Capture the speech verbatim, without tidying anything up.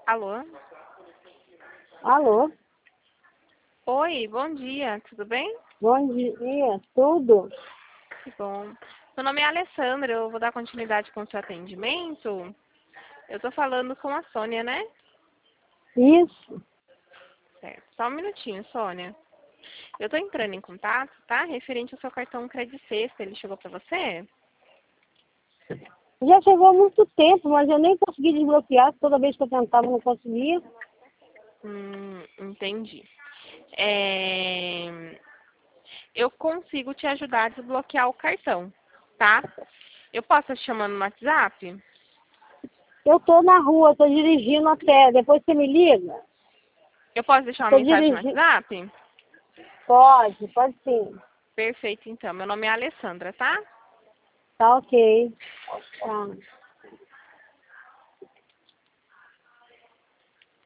Alô? Alô? Oi, bom dia, tudo bem? Bom dia, tudo? Que bom. Meu nome é Alessandra, eu vou dar continuidade com o seu atendimento. Eu tô falando com a Sônia, né? Isso. Certo. Só um minutinho, Sônia. Eu tô entrando em contato, tá? Referente ao seu cartão Credit Sexta, ele chegou pra você? Já chegou há muito tempo, mas eu nem consegui desbloquear. Toda vez que eu tentava, não conseguia. Hum, entendi. É... Eu consigo te ajudar a desbloquear o cartão, tá? Eu posso estar te chamando no WhatsApp? Eu tô na rua, tô dirigindo até. Depois você me liga? Eu posso deixar uma Tô mensagem no dirigindo. WhatsApp? Pode, pode sim. Perfeito, então. Meu nome é Alessandra, tá? Tá ok. Tá.